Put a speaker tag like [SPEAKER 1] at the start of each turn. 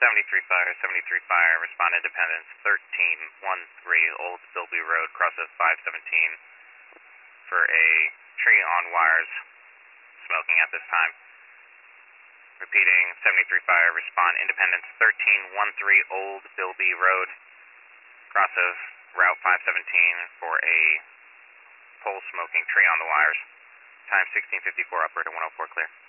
[SPEAKER 1] 73 Fire, 73 Fire, respond Independence, 1313 Old Bilby Road, crosses 517 for a tree on wires, smoking at this time. Repeating, 73 Fire, respond Independence, 1313 Old Bilby Road, crosses Route 517 for a pole smoking tree on the wires. Time 1654, operator 104 clear.